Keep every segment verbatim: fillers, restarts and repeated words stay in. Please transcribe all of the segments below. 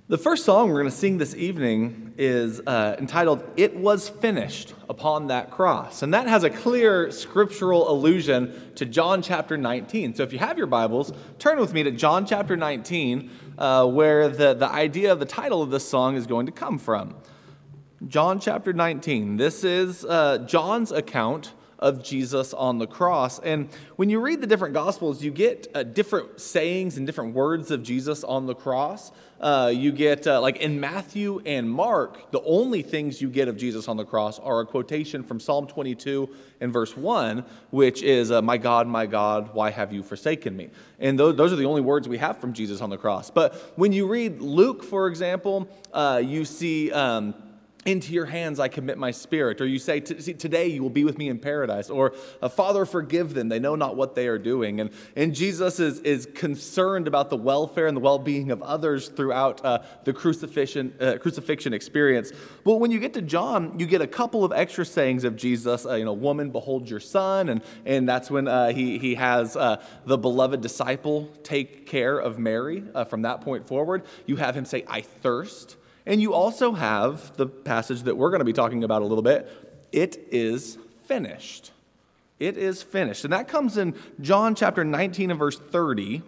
The first song we're going to sing this evening is uh, entitled, "It Was Finished Upon That Cross." And that has a clear scriptural allusion to John chapter nineteen. So if you have your Bibles, turn with me to John chapter nineteen, uh, where the, the idea of the title of this song is going to come from. John chapter nineteen. This is uh, John's account of Jesus on the cross. And when you read the different Gospels, you get uh, different sayings and different words of Jesus on the cross. Uh, you get, uh, like in Matthew and Mark, the only things you get of Jesus on the cross are a quotation from Psalm twenty-two and verse one, which is, uh, "My God, my God, why have you forsaken me?" And those, those are the only words we have from Jesus on the cross. But when you read Luke, for example, uh, you see... Um, "Into your hands I commit my spirit," or you say, "Today you will be with me in paradise," or "Father, forgive them, they know not what they are doing." And, and Jesus is, is concerned about the welfare and the well-being of others throughout uh, the crucifixion, uh, crucifixion experience. But when you get to John, you get a couple of extra sayings of Jesus. Uh, you know, "Woman, behold your son," and, and that's when uh, he, he has uh, the beloved disciple take care of Mary. Uh, from that point forward, you have him say, "I thirst." And you also have the passage that we're going to be talking about a little bit. "It is finished." It is finished. And that comes in John chapter nineteen and verse thirty,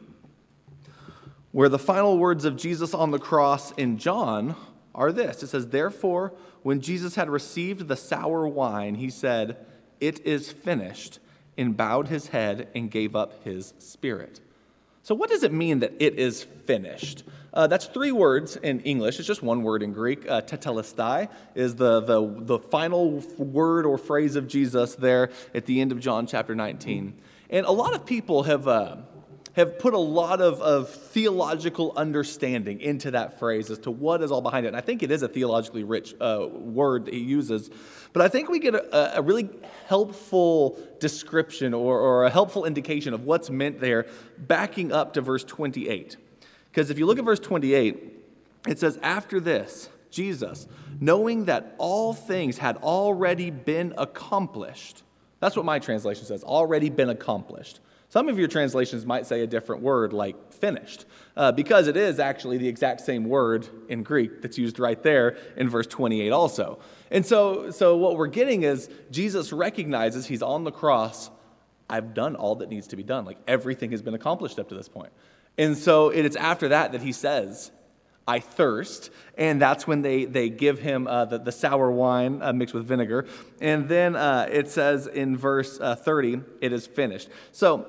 where the final words of Jesus on the cross in John are this. It says, "Therefore, when Jesus had received the sour wine, he said, 'It is finished,' and bowed his head and gave up his spirit." So what does it mean that it is finished? Uh, that's three words in English. It's just one word in Greek. Uh, tetelestai is the, the, the final word or phrase of Jesus there at the end of John chapter nineteen. And a lot of people have... Uh, have put a lot of, of theological understanding into that phrase as to what is all behind it. And I think it is a theologically rich uh, word that he uses. But I think we get a, a really helpful description or, or a helpful indication of what's meant there backing up to verse twenty-eight. Because if you look at verse twenty-eight, it says, "After this, Jesus, knowing that all things had already been accomplished." That's what my translation says, already been accomplished. Some of your translations might say a different word like "finished," uh, because it is actually the exact same word in Greek that's used right there in verse twenty-eight also. And so, so what we're getting is Jesus recognizes he's on the cross. I've done all that needs to be done. Like everything has been accomplished up to this point. And so it's after that that he says, "I thirst," and that's when they, they give him uh, the, the sour wine uh, mixed with vinegar. And then uh, it says in verse uh, thirty, "It is finished." So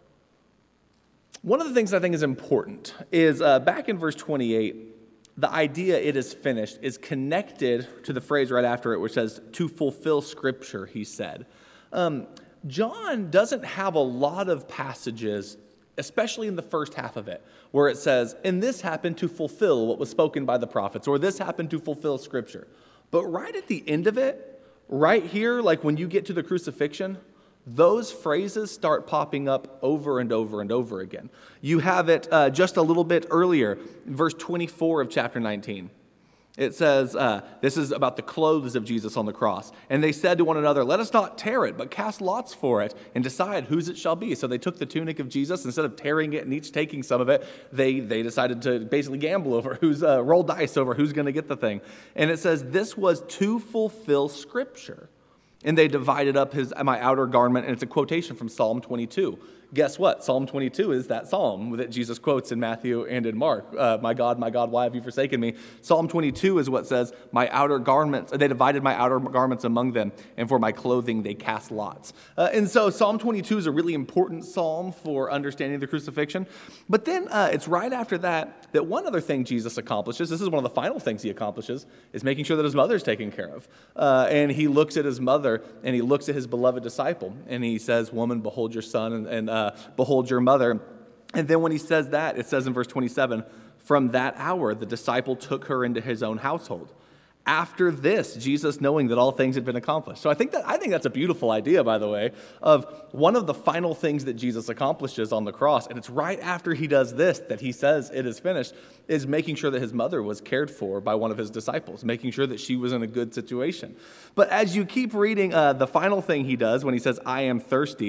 one of the things I think is important is uh, back in verse twenty-eight, the idea "it is finished" is connected to the phrase right after it, which says, "to fulfill Scripture," he said. Um, John doesn't have a lot of passages, especially in the first half of it, where it says, "And this happened to fulfill what was spoken by the prophets," or "this happened to fulfill Scripture." But right at the end of it, right here, like when you get to the crucifixion, those phrases start popping up over and over and over again. You have it uh, just a little bit earlier, verse twenty-four of chapter nineteen. It says, uh, this is about the clothes of Jesus on the cross. "And they said to one another, 'Let us not tear it, but cast lots for it and decide whose it shall be.' So they took the tunic of Jesus. Instead of tearing it and each taking some of it, they, they decided to basically gamble over who's, uh, roll dice over who's going to get the thing. And it says, 'This was to fulfill Scripture.' And they divided up his my outer garment," and it's a quotation from Psalm twenty-two. Guess what? Psalm twenty-two is that psalm that Jesus quotes in Matthew and in Mark. Uh, "My God, my God, why have you forsaken me?" Psalm twenty-two is what says, "My outer garments, they divided my outer garments among them, and for my clothing they cast lots." Uh, and so Psalm twenty-two is a really important psalm for understanding the crucifixion. But then uh, it's right after that that one other thing Jesus accomplishes, this is one of the final things he accomplishes, is making sure that his mother is taken care of. Uh, and he looks at his mother, and he looks at his beloved disciple, and he says, "Woman, behold your son," and, and uh, "behold your mother." And then when he says that, it says in verse twenty-seven, "From that hour the disciple took her into his own household." After this, Jesus knowing that all things had been accomplished. So I think that I think that's a beautiful idea, by the way, of one of the final things that Jesus accomplishes on the cross, and it's right after he does this that he says it is finished, is making sure that his mother was cared for by one of his disciples, making sure that she was in a good situation. But as you keep reading, uh, the final thing he does when he says, "I am thirsty,"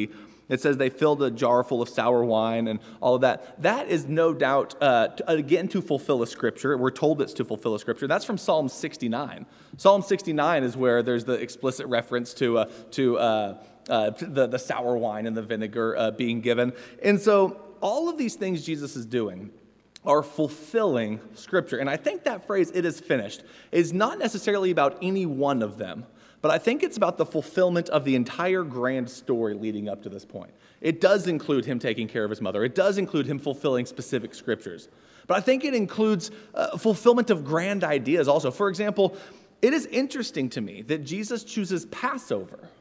It says they filled a jar full of sour wine and all of that. That is no doubt, uh, to, again, to fulfill a scripture. We're told it's to fulfill a scripture. That's from Psalm sixty-nine. Psalm sixty-nine is where there's the explicit reference to uh, to uh, uh, the, the sour wine and the vinegar uh, being given. And so all of these things Jesus is doing are fulfilling scripture. And I think that phrase, "it is finished," is not necessarily about any one of them. But I think it's about the fulfillment of the entire grand story leading up to this point. It does include him taking care of his mother. It does include him fulfilling specific scriptures. But I think it includes uh, fulfillment of grand ideas also. For example, it is interesting to me that Jesus chooses Passover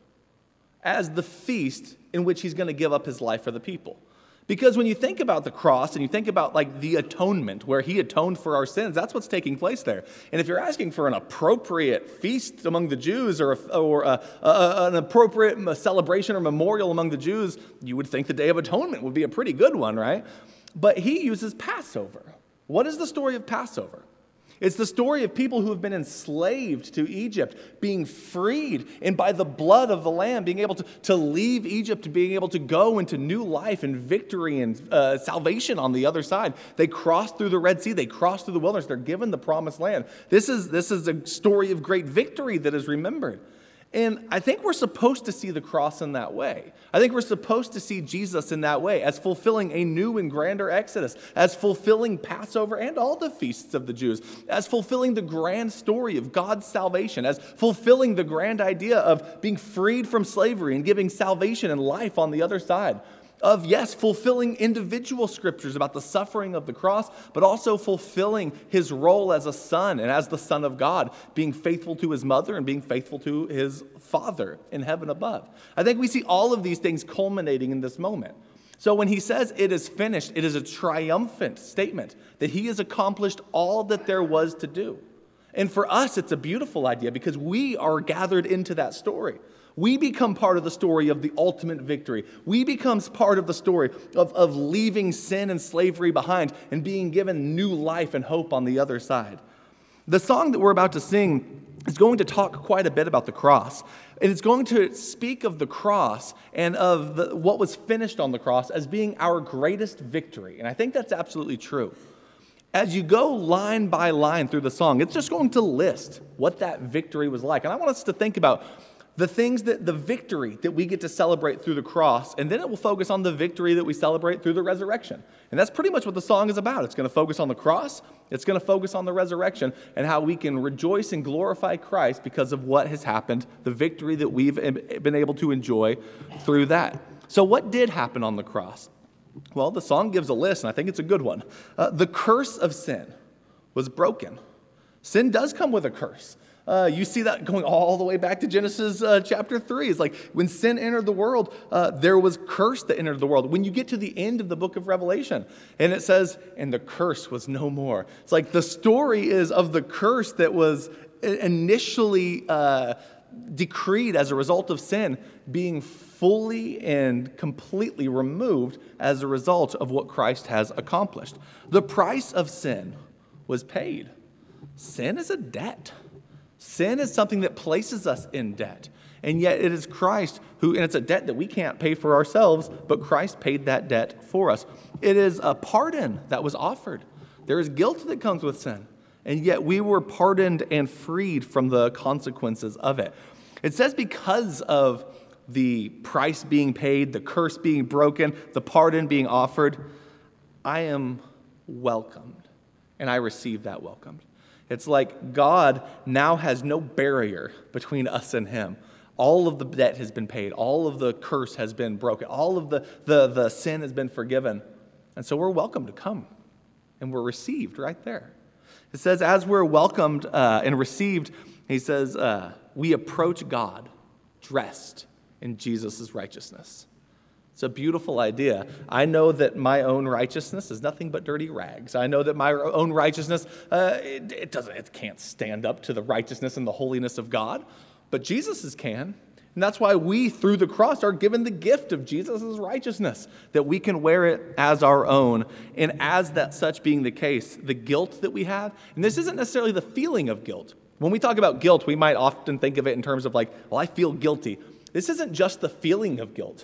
as the feast in which he's going to give up his life for the people. Because when you think about the cross and you think about like the atonement where he atoned for our sins, that's what's taking place there. And if you're asking for an appropriate feast among the Jews or, a, or a, a, an appropriate celebration or memorial among the Jews, you would think the Day of Atonement would be a pretty good one, right? But he uses Passover. What is the story of Passover? It's the story of people who have been enslaved to Egypt, being freed, and by the blood of the Lamb, being able to, to leave Egypt and being able to go into new life and victory and uh, salvation on the other side. They cross through the Red Sea. They cross through the wilderness. They're given the promised land. This is, this is a story of great victory that is remembered. And I think we're supposed to see the cross in that way. I think we're supposed to see Jesus in that way, as fulfilling a new and grander Exodus, as fulfilling Passover and all the feasts of the Jews, as fulfilling the grand story of God's salvation, as fulfilling the grand idea of being freed from slavery and giving salvation and life on the other side. Of, yes, fulfilling individual scriptures about the suffering of the cross, but also fulfilling his role as a son and as the Son of God, being faithful to his mother and being faithful to his Father in heaven above. I think we see all of these things culminating in this moment. So when he says it is finished, it is a triumphant statement that he has accomplished all that there was to do. And for us, it's a beautiful idea because we are gathered into that story. We become part of the story of the ultimate victory. We become part of the story of, of leaving sin and slavery behind and being given new life and hope on the other side. The song that we're about to sing is going to talk quite a bit about the cross. And it's going to speak of the cross and of the, what was finished on the cross as being our greatest victory. And I think that's absolutely true. As you go line by line through the song, it's just going to list what that victory was like. And I want us to think about the things that the victory that we get to celebrate through the cross, and then it will focus on the victory that we celebrate through the resurrection. And that's pretty much what the song is about. It's going to focus on the cross, it's going to focus on the resurrection, and how we can rejoice and glorify Christ because of what has happened, the victory that we've been able to enjoy through that. So what did happen on the cross? Well, the song gives a list, and I think it's a good one. Uh, the curse of sin was broken. Sin does come with a curse. Uh, you see that going all the way back to Genesis uh, chapter three. It's like when sin entered the world, uh, there was curse that entered the world. When you get to the end of the book of Revelation, and it says, and the curse was no more. It's like the story is of the curse that was initially uh, decreed as a result of sin being fully and completely removed as a result of what Christ has accomplished. The price of sin was paid. Sin is a debt. Sin is something that places us in debt. And yet it is Christ who, and it's a debt that we can't pay for ourselves, but Christ paid that debt for us. It is a pardon that was offered. There is guilt that comes with sin. And yet we were pardoned and freed from the consequences of it. It says because of the price being paid, the curse being broken, the pardon being offered, I am welcomed. And I receive that welcomed. It's like God now has no barrier between us and him. All of the debt has been paid. All of the curse has been broken. All of the, the, the sin has been forgiven. And so we're welcome to come. And we're received right there. It says as we're welcomed uh, and received, he says, uh, we approach God dressed in Jesus' righteousness. It's a beautiful idea. I know that my own righteousness is nothing but dirty rags. I know that my own righteousness, uh, it, it doesn't, it can't stand up to the righteousness and the holiness of God, but Jesus's can. And that's why we, through the cross, are given the gift of Jesus' righteousness, that we can wear it as our own. And as that such being the case, the guilt that we have, and this isn't necessarily the feeling of guilt. When we talk about guilt, we might often think of it in terms of like, well, I feel guilty. This isn't just the feeling of guilt.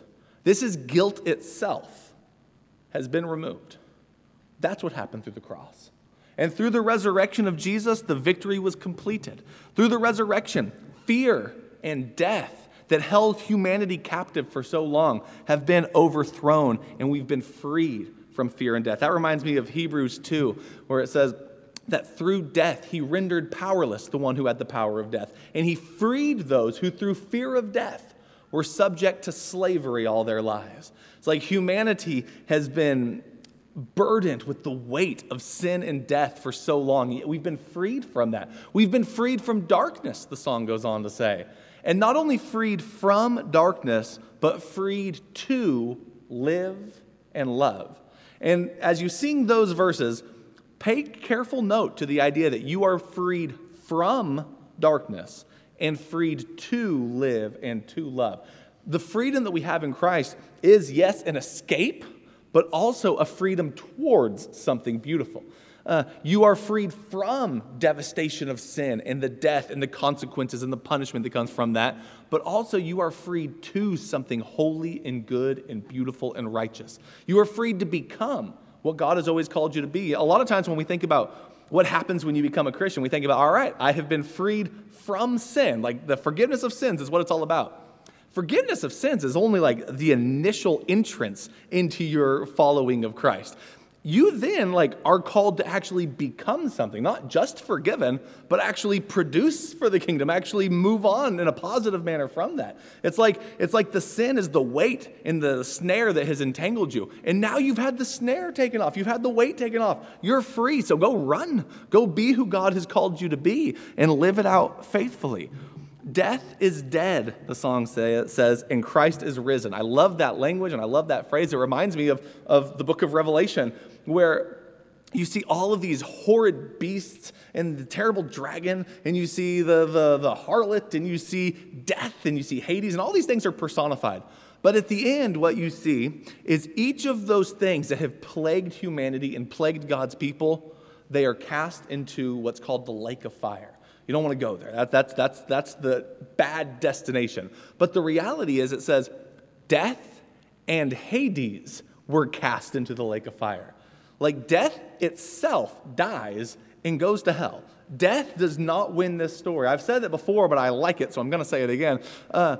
This is guilt itself has been removed. That's what happened through the cross. And through the resurrection of Jesus, the victory was completed. Through the resurrection, fear and death that held humanity captive for so long have been overthrown, and we've been freed from fear and death. That reminds me of Hebrews two, where it says that through death he rendered powerless the one who had the power of death, and he freed those who through fear of death were subject to slavery all their lives. It's like humanity has been burdened with the weight of sin and death for so long. We've been freed from that. We've been freed from darkness, the song goes on to say. And not only freed from darkness, but freed to live and love. And as you sing those verses, pay careful note to the idea that you are freed from darkness and freed to live and to love. The freedom that we have in Christ is, yes, an escape, but also a freedom towards something beautiful. Uh, you are freed from devastation of sin and the death and the consequences and the punishment that comes from that, but also you are freed to something holy and good and beautiful and righteous. You are freed to become what God has always called you to be. A lot of times when we think about what happens when you become a Christian, we think about, all right, I have been freed from sin. Like the forgiveness of sins is what it's all about. Forgiveness of sins is only like the initial entrance into your following of Christ. You then like are called to actually become something, not just forgiven, but actually produce for the kingdom, actually move on in a positive manner from that. It's like it's like the sin is the weight and the snare that has entangled you. And now you've had the snare taken off. You've had the weight taken off. You're free. So go run. Go be who God has called you to be and live it out faithfully. Death is dead, the song say, says, and Christ is risen. I love that language and I love that phrase. It reminds me of, of the book of Revelation, where you see all of these horrid beasts and the terrible dragon, and you see the, the, the harlot, and you see death, and you see Hades, and all these things are personified. But at the end, what you see is each of those things that have plagued humanity and plagued God's people, they are cast into what's called the lake of fire. You don't want to go there. That, that's, that's, that's the bad destination. But the reality is it says death and Hades were cast into the lake of fire. Like death itself dies and goes to hell. Death does not win this story. I've said it before, but I like it, so I'm going to say it again. Uh,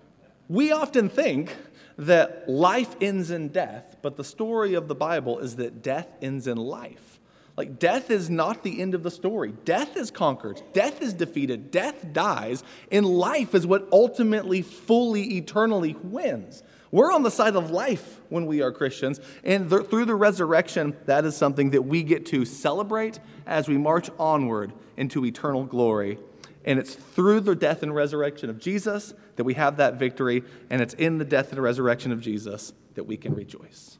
we often think that life ends in death, but the story of the Bible is that death ends in life. Like, death is not the end of the story. Death is conquered. Death is defeated. Death dies. And life is what ultimately, fully, eternally wins. We're on the side of life when we are Christians. And th- through the resurrection, that is something that we get to celebrate as we march onward into eternal glory. And it's through the death and resurrection of Jesus that we have that victory. And it's in the death and resurrection of Jesus that we can rejoice.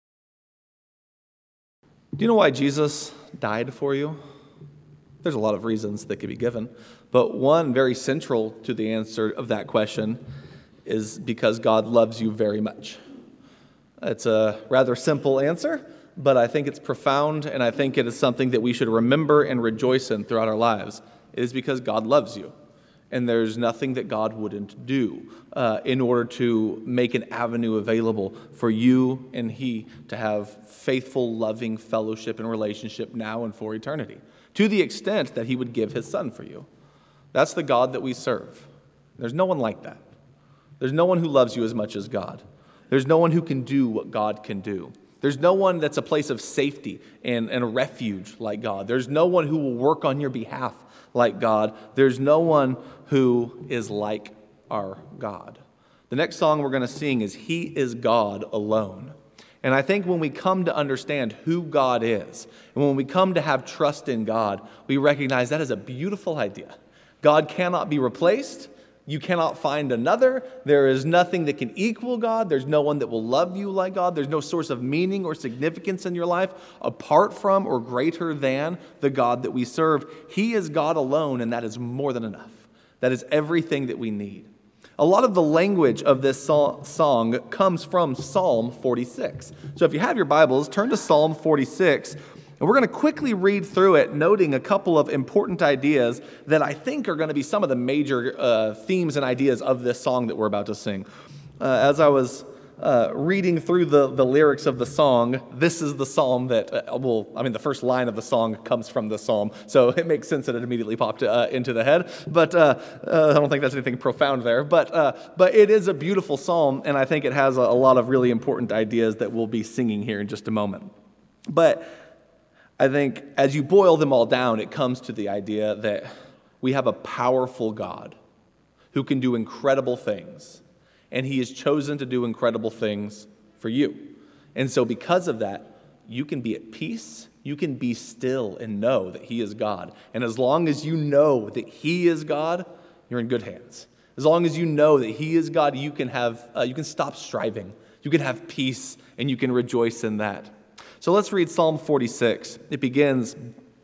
Do you know why Jesus died for you? There's a lot of reasons that could be given, but one very central to the answer of that question is because God loves you very much. It's a rather simple answer, but I think it's profound, and I think it is something that we should remember and rejoice in throughout our lives. It is because God loves you. And there's nothing that God wouldn't do uh, in order to make an avenue available for you and He to have faithful, loving fellowship and relationship now and for eternity, to the extent that He would give His Son for you. That's the God that we serve. There's no one like that. There's no one who loves you as much as God. There's no one who can do what God can do. There's no one that's a place of safety and, and a refuge like God. There's no one who will work on your behalf like God. There's no one who is like our God. The next song we're going to sing is He is God Alone. And I think when we come to understand who God is, and when we come to have trust in God, we recognize that is a beautiful idea. God cannot be replaced. You cannot find another. There is nothing that can equal God. There's no one that will love you like God. There's no source of meaning or significance in your life apart from or greater than the God that we serve. He is God alone, and that is more than enough. That is everything that we need. A lot of the language of this song comes from Psalm forty-six. So if you have your Bibles, turn to Psalm forty-six. And we're going to quickly read through it, noting a couple of important ideas that I think are going to be some of the major uh, themes and ideas of this song that we're about to sing. Uh, as I was uh, reading through the, the lyrics of the song, this is the psalm that, uh, well, I mean, the first line of the song comes from the psalm, so it makes sense that it immediately popped uh, into the head. But uh, uh, I don't think that's anything profound there. But uh, but it is a beautiful psalm, and I think it has a, a lot of really important ideas that we'll be singing here in just a moment. But I think as you boil them all down, it comes to the idea that we have a powerful God who can do incredible things, and he has chosen to do incredible things for you. And so because of that, you can be at peace, you can be still and know that he is God. And as long as you know that he is God, you're in good hands. As long as you know that he is God, you can have, uh, you can stop striving, you can have peace, and you can rejoice in that. So let's read Psalm forty-six. It begins,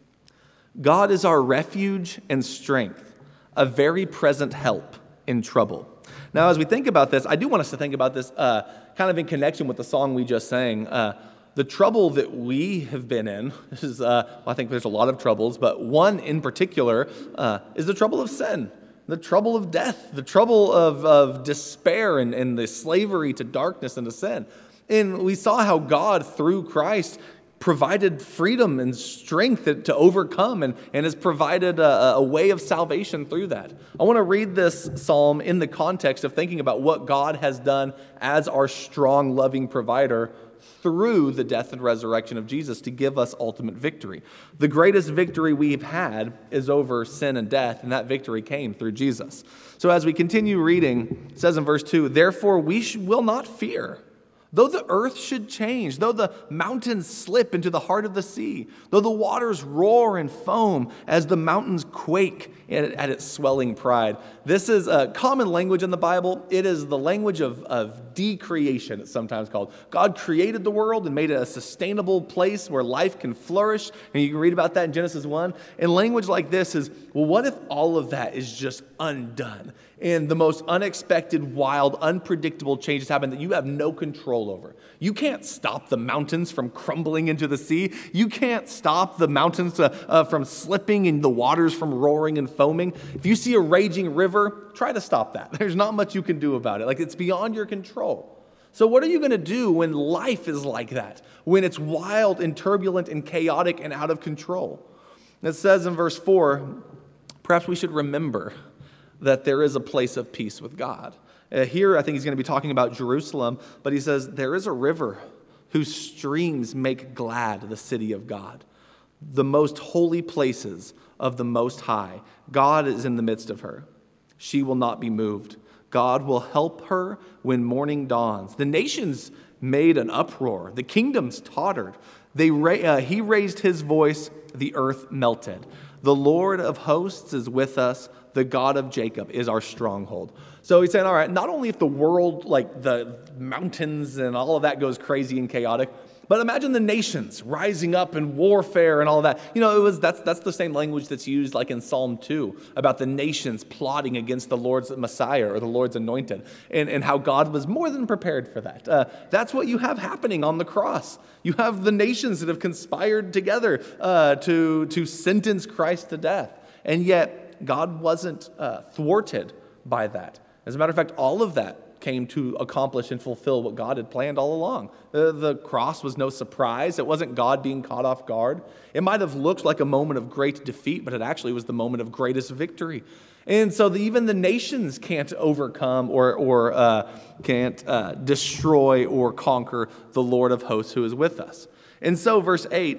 God is our refuge and strength, a very present help in trouble. Now, as we think about this, I do want us to think about this uh, kind of in connection with the song we just sang. Uh, the trouble that we have been in, this is, uh, well, I think there's a lot of troubles, but one in particular uh, is the trouble of sin, the trouble of death, the trouble of, of despair and, and the slavery to darkness and to sin. And we saw how God, through Christ, provided freedom and strength to overcome and, and has provided a, a way of salvation through that. I want to read this psalm in the context of thinking about what God has done as our strong, loving provider through the death and resurrection of Jesus to give us ultimate victory. The greatest victory we've had is over sin and death, and that victory came through Jesus. So as we continue reading, it says in verse two, therefore we sh- will not fear. Though the earth should change, though the mountains slip into the heart of the sea, though the waters roar and foam as the mountains quake at, at its swelling pride. This is a common language in the Bible. It is the language of, of decreation, it's sometimes called. God created the world and made it a sustainable place where life can flourish. And you can read about that in Genesis one. And language like this is, well, what if all of that is just undone? And the most unexpected, wild, unpredictable changes happen that you have no control over. You can't stop the mountains from crumbling into the sea. You can't stop the mountains uh, uh, from slipping and the waters from roaring and foaming. If you see a raging river, try to stop that. There's not much you can do about it. Like, it's beyond your control. So what are you going to do when life is like that? When it's wild and turbulent and chaotic and out of control? It says in verse four, perhaps we should remember that there is a place of peace with God. Uh, here, I think he's going to be talking about Jerusalem, but he says, there is a river whose streams make glad the city of God, the most holy places of the Most High. God is in the midst of her. She will not be moved. God will help her when morning dawns. The nations made an uproar. The kingdoms tottered. They ra- uh, he raised his voice. The earth melted. The Lord of hosts is with us. The God of Jacob is our stronghold. So he's saying, all right, not only if the world, like the mountains and all of that goes crazy and chaotic, but imagine the nations rising up in warfare and all of that. You know, it was that's that's the same language that's used like in Psalm two about the nations plotting against the Lord's Messiah or the Lord's anointed, and, and how God was more than prepared for that. Uh, that's what you have happening on the cross. You have the nations that have conspired together uh, to, to sentence Christ to death. And yet, God wasn't uh, thwarted by that. As a matter of fact, all of that came to accomplish and fulfill what God had planned all along. The, the cross was no surprise. It wasn't God being caught off guard. It might have looked like a moment of great defeat, but it actually was the moment of greatest victory. And so the, even the nations can't overcome or, or uh, can't uh, destroy or conquer the Lord of hosts who is with us. And so verse eight,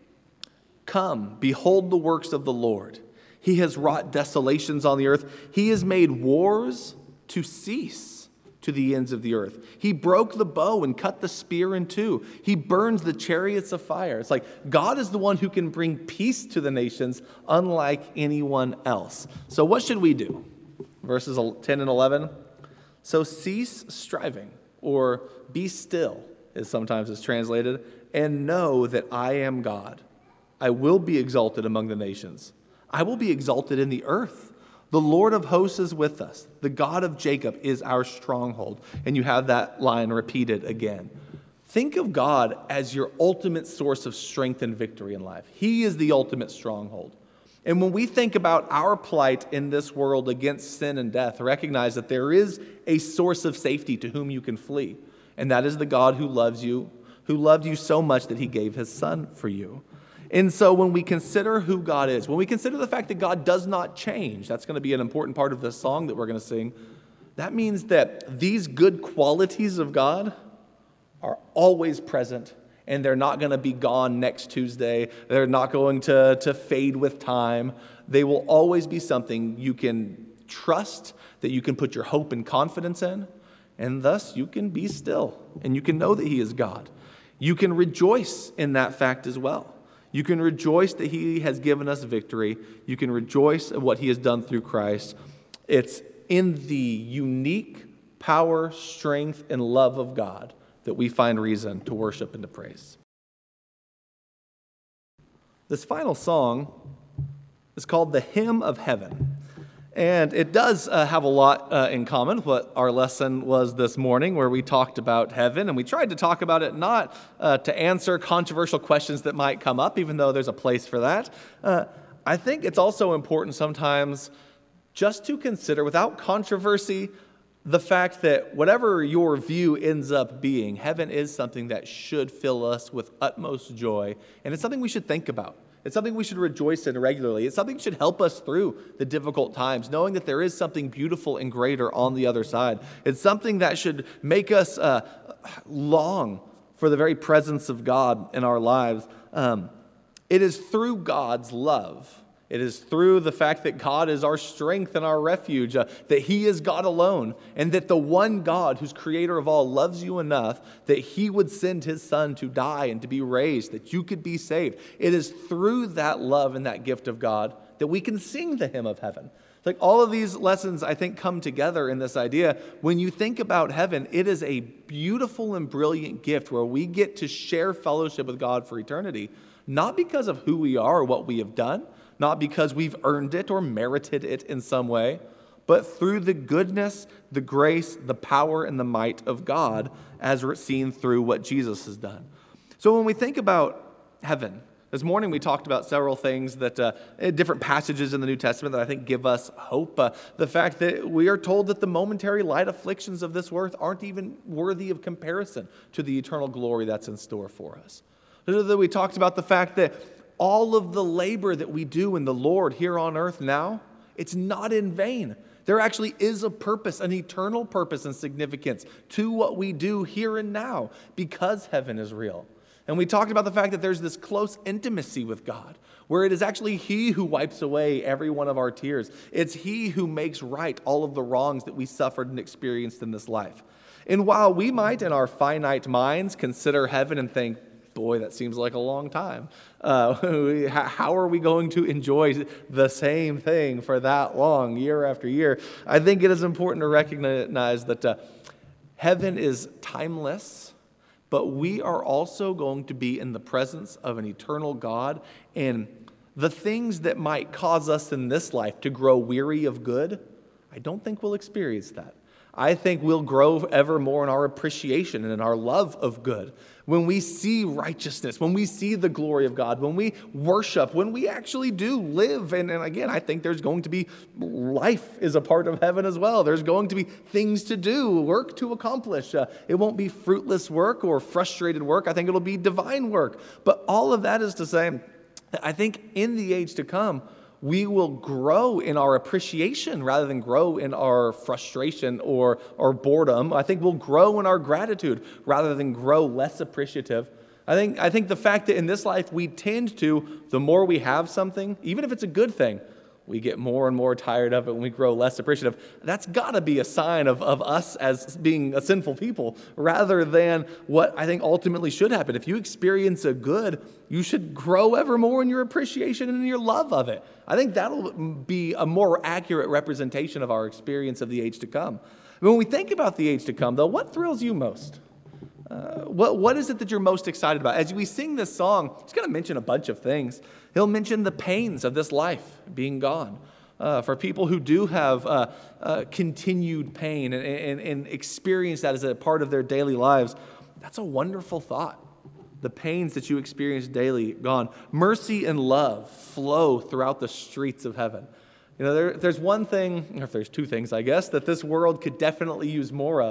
come, behold the works of the Lord. He has wrought desolations on the earth. He has made wars to cease to the ends of the earth. He broke the bow and cut the spear in two. He burns the chariots of fire. It's like God is the one who can bring peace to the nations unlike anyone else. So what should we do? Verses ten and eleven. So cease striving, or be still, as sometimes is translated, and know that I am God. I will be exalted among the nations. I will be exalted in the earth. The Lord of hosts is with us. The God of Jacob is our stronghold. And you have that line repeated again. Think of God as your ultimate source of strength and victory in life. He is the ultimate stronghold. And when we think about our plight in this world against sin and death, recognize that there is a source of safety to whom you can flee. And that is the God who loves you, who loved you so much that he gave his son for you. And so when we consider who God is, when we consider the fact that God does not change, that's going to be an important part of this song that we're going to sing. That means that these good qualities of God are always present, and they're not going to be gone next Tuesday. They're not going to, to fade with time. They will always be something you can trust, that you can put your hope and confidence in, and thus you can be still, and you can know that he is God. You can rejoice in that fact as well. You can rejoice that he has given us victory. You can rejoice at what he has done through Christ. It's in the unique power, strength, and love of God that we find reason to worship and to praise. This final song is called the Hymn of Heaven. And it does uh, have a lot uh, in common with what our lesson was this morning, where we talked about heaven. And we tried to talk about it not uh, to answer controversial questions that might come up, even though there's a place for that. Uh, I think it's also important sometimes just to consider, without controversy, the fact that whatever your view ends up being, heaven is something that should fill us with utmost joy. And it's something we should think about. It's something we should rejoice in regularly. It's something that should help us through the difficult times, knowing that there is something beautiful and greater on the other side. It's something that should make us uh, long for the very presence of God in our lives. Um, it is through God's love. It is through the fact that God is our strength and our refuge, uh, that he is God alone, and that the one God who's creator of all loves you enough that he would send his son to die and to be raised, that you could be saved. It is through that love and that gift of God that we can sing the hymn of heaven. Like all of these lessons, I think, come together in this idea. When you think about heaven, it is a beautiful and brilliant gift where we get to share fellowship with God for eternity, not because of who we are or what we have done, not because we've earned it or merited it in some way, but through the goodness, the grace, the power, and the might of God as we're seen through what Jesus has done. So when we think about heaven, this morning we talked about several things that, uh, different passages in the New Testament that I think give us hope. Uh, the fact that we are told that the momentary light afflictions of this earth aren't even worthy of comparison to the eternal glory that's in store for us. We talked about the fact that all of the labor that we do in the Lord here on earth now, it's not in vain. There actually is a purpose, an eternal purpose and significance to what we do here and now because heaven is real. And we talked about the fact that there's this close intimacy with God, where it is actually he who wipes away every one of our tears. It's he who makes right all of the wrongs that we suffered and experienced in this life. And while we might in our finite minds consider heaven and think, boy, that seems like a long time. Uh, how are we going to enjoy the same thing for that long, year after year? I think it is important to recognize that uh, heaven is timeless, but we are also going to be in the presence of an eternal God, and the things that might cause us in this life to grow weary of good, I don't think we'll experience that. I think we'll grow ever more in our appreciation and in our love of good. When we see righteousness, when we see the glory of God, when we worship, when we actually do live. And, and again, I think there's going to be life is a part of heaven as well. There's going to be things to do, work to accomplish. Uh, it won't be fruitless work or frustrated work. I think it'll be divine work. But all of that is to say, I think in the age to come, we will grow in our appreciation rather than grow in our frustration or, or boredom. I think we'll grow in our gratitude rather than grow less appreciative. I think, I think the fact that in this life we tend to, the more we have something, even if it's a good thing, we get more and more tired of it when we grow less appreciative. That's got to be a sign of, of us as being a sinful people rather than what I think ultimately should happen. If you experience a good, you should grow ever more in your appreciation and in your love of it. I think that'll be a more accurate representation of our experience of the age to come. When we think about the age to come, though, what thrills you most? Uh, what, what is it that you're most excited about? As we sing this song, he's going to mention a bunch of things. He'll mention the pains of this life being gone. Uh, for people who do have uh, uh, continued pain and, and, and experience that as a part of their daily lives, that's a wonderful thought. The pains that you experience daily gone. Mercy and love flow throughout the streets of heaven. You know, there, there's one thing, or if there's two things, I guess, that this world could definitely use more of.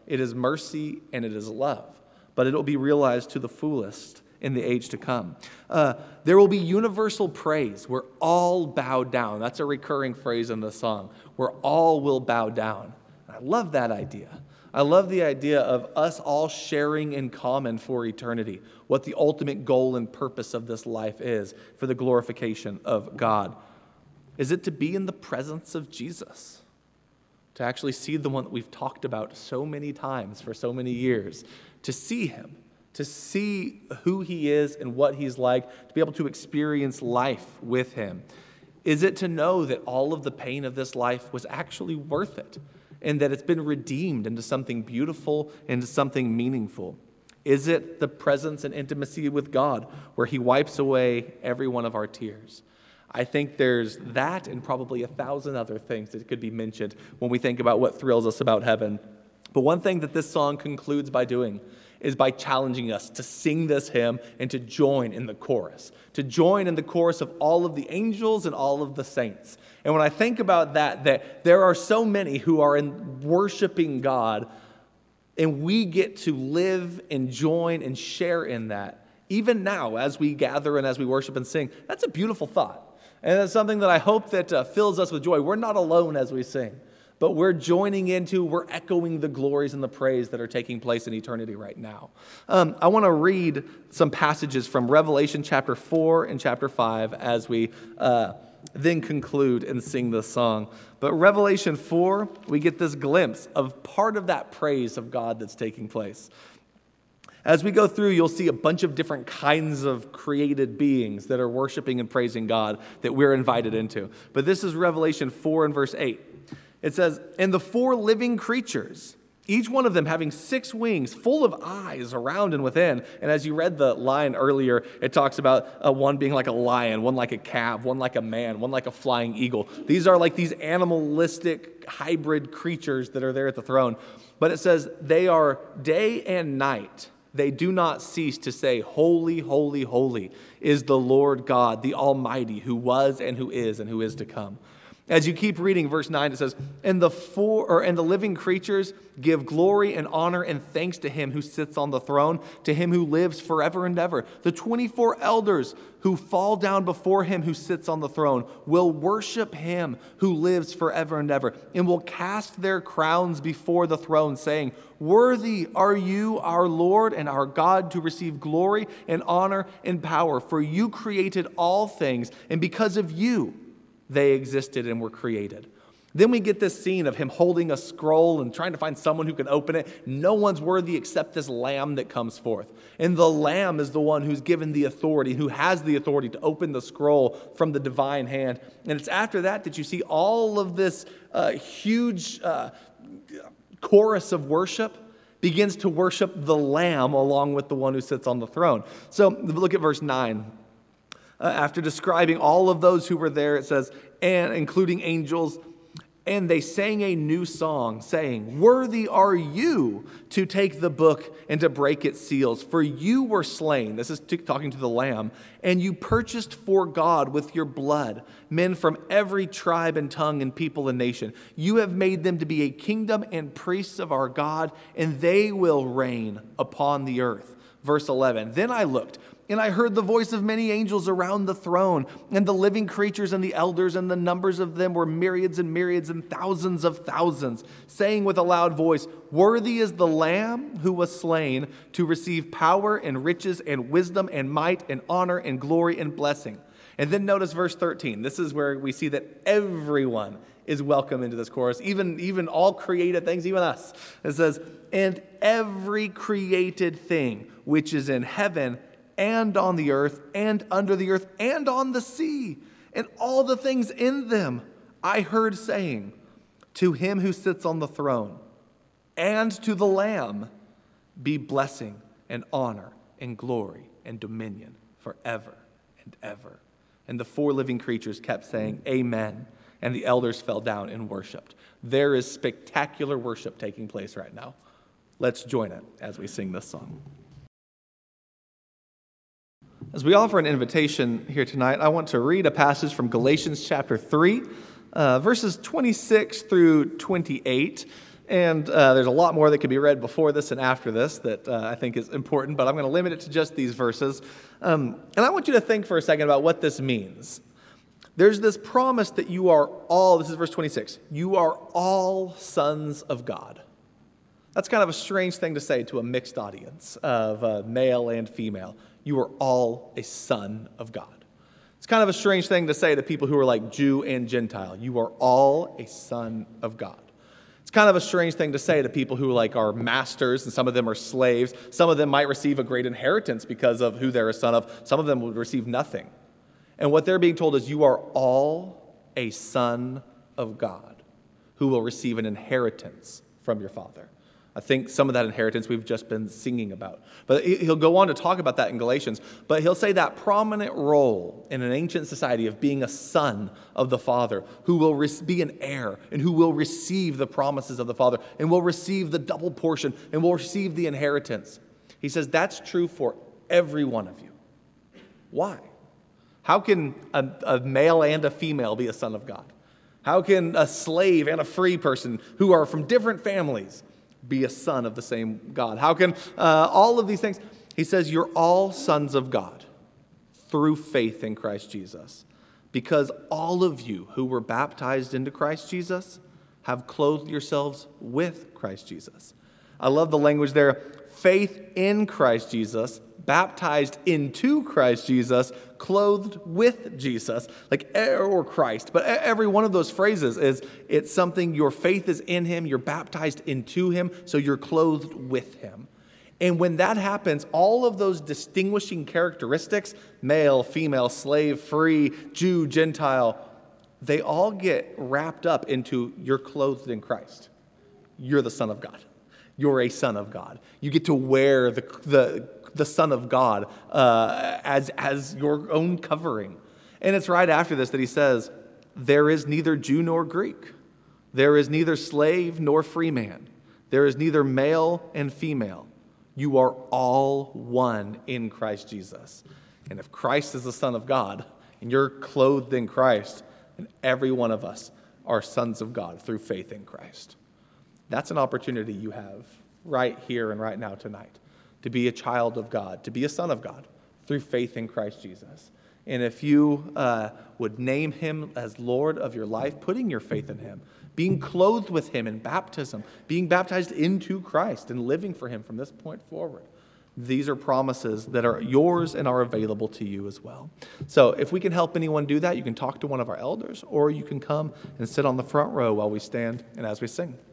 It is mercy and it is love, but it will be realized to the fullest in the age to come. Uh, there will be universal praise where all bow down. That's a recurring phrase in the song, where all will bow down. I love that idea. I love the idea of us all sharing in common for eternity, what the ultimate goal and purpose of this life is for the glorification of God. Is it to be in the presence of Jesus? To actually see the one that we've talked about so many times for so many years, to see him, to see who he is and what he's like, to be able to experience life with him? Is it to know that all of the pain of this life was actually worth it and that it's been redeemed into something beautiful, into something meaningful? Is it the presence and intimacy with God where he wipes away every one of our tears? I think there's that and probably a thousand other things that could be mentioned when we think about what thrills us about heaven. But one thing that this song concludes by doing is by challenging us to sing this hymn and to join in the chorus, to join in the chorus of all of the angels and all of the saints. And when I think about that, that there are so many who are in worshiping God, and we get to live and join and share in that, even now as we gather and as we worship and sing. That's a beautiful thought. And it's something that I hope that uh, fills us with joy. We're not alone as we sing, but we're joining into, we're echoing the glories and the praise that are taking place in eternity right now. Um, I want to read some passages from Revelation chapter four and chapter five as we uh, then conclude and sing this song. But Revelation four, we get this glimpse of part of that praise of God that's taking place. As we go through, you'll see a bunch of different kinds of created beings that are worshiping and praising God that we're invited into. But this is Revelation four and verse eight. It says, "And the four living creatures, each one of them having six wings, full of eyes around and within." And as you read the line earlier, it talks about uh, one being like a lion, one like a calf, one like a man, one like a flying eagle. These are like these animalistic hybrid creatures that are there at the throne. But it says, they are day and night. They do not cease to say, "Holy, holy, holy is the Lord God, the Almighty, who was and who is and who is to come." As you keep reading verse nine, it says, "And the four or and the living creatures give glory and honor and thanks to him who sits on the throne, to him who lives forever and ever. The twenty-four elders who fall down before him who sits on the throne will worship him who lives forever and ever, and will cast their crowns before the throne, saying, 'Worthy are you, our Lord and our God, to receive glory and honor and power, for you created all things, and because of you they existed and were created.'" Then we get this scene of him holding a scroll and trying to find someone who can open it. No one's worthy except this lamb that comes forth. And the lamb is the one who's given the authority, who has the authority to open the scroll from the divine hand. And it's after that that you see all of this uh, huge uh, chorus of worship begins to worship the lamb along with the one who sits on the throne. So look at verse nine. Uh, after describing all of those who were there, it says, and including angels, "And they sang a new song, saying, 'Worthy are you to take the book and to break its seals, for you were slain,'" this is t- talking to the Lamb, "'and you purchased for God with your blood men from every tribe and tongue and people and nation. You have made them to be a kingdom and priests of our God, and they will reign upon the earth." Verse eleven, "Then I looked, and I heard the voice of many angels around the throne, and the living creatures and the elders, and the numbers of them were myriads and myriads and thousands of thousands, saying with a loud voice, 'Worthy is the Lamb who was slain to receive power and riches and wisdom and might and honor and glory and blessing.'" And then notice verse thirteen. This is where we see that everyone is welcome into this chorus, even, even all created things, even us. It says, "And every created thing which is in heaven and on the earth and under the earth and on the sea, and all the things in them, I heard saying, 'To him who sits on the throne and to the Lamb be blessing and honor and glory and dominion forever and ever.' And the four living creatures kept saying, 'Amen.' And the elders fell down and worshiped." There is spectacular worship taking place right now. Let's join it as we sing this song. As we offer an invitation here tonight, I want to read a passage from Galatians chapter three, uh, verses twenty-six through twenty-eight. And uh, there's a lot more that could be read before this and after this that uh, I think is important, but I'm going to limit it to just these verses. Um, and I want you to think for a second about what this means. There's this promise that you are all, this is verse twenty-six, you are all sons of God. That's kind of a strange thing to say to a mixed audience of uh, male and female. You are all a son of God. It's kind of a strange thing to say to people who are like Jew and Gentile. You are all a son of God. It's kind of a strange thing to say to people who like are masters, and some of them are slaves. Some of them might receive a great inheritance because of who they're a son of. Some of them would receive nothing. And what they're being told is you are all a son of God who will receive an inheritance from your Father. I think some of that inheritance we've just been singing about. But he'll go on to talk about that in Galatians. But he'll say that prominent role in an ancient society of being a son of the Father, who will be an heir and who will receive the promises of the Father and will receive the double portion and will receive the inheritance. He says that's true for every one of you. Why? How can a, a male and a female be a son of God? How can a slave and a free person who are from different families be a son of the same God? How can uh, all of these things? He says, you're all sons of God through faith in Christ Jesus, because all of you who were baptized into Christ Jesus have clothed yourselves with Christ Jesus. I love the language there. Faith in Christ Jesus, baptized into Christ Jesus, clothed with Jesus, like or Christ. But every one of those phrases is, it's something, your faith is in him, you're baptized into him, so you're clothed with him. And when that happens, all of those distinguishing characteristics, male, female, slave, free, Jew, Gentile, they all get wrapped up into you're clothed in Christ. You're the Son of God. You're a son of God. You get to wear the the, the Son of God uh, as, as your own covering. And it's right after this that he says, there is neither Jew nor Greek. There is neither slave nor free man. There is neither male and female. You are all one in Christ Jesus. And if Christ is the Son of God, and you're clothed in Christ, then every one of us are sons of God through faith in Christ. That's an opportunity you have right here and right now tonight, to be a child of God, to be a son of God through faith in Christ Jesus. And if you uh, would name him as Lord of your life, putting your faith in him, being clothed with him in baptism, being baptized into Christ and living for him from this point forward, these are promises that are yours and are available to you as well. So if we can help anyone do that, you can talk to one of our elders, or you can come and sit on the front row while we stand and as we sing.